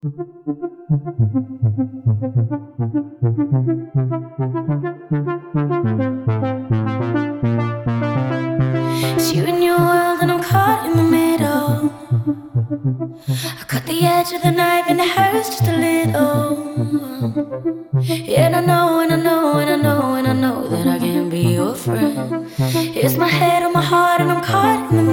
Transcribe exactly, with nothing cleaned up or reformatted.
It's you and your world and I'm caught in the middle. I cut the edge of the knife and it hurts just a little. And I know, and I know, and I know, and I know that I can't be your friend. It's my head on my heart and I'm caught in the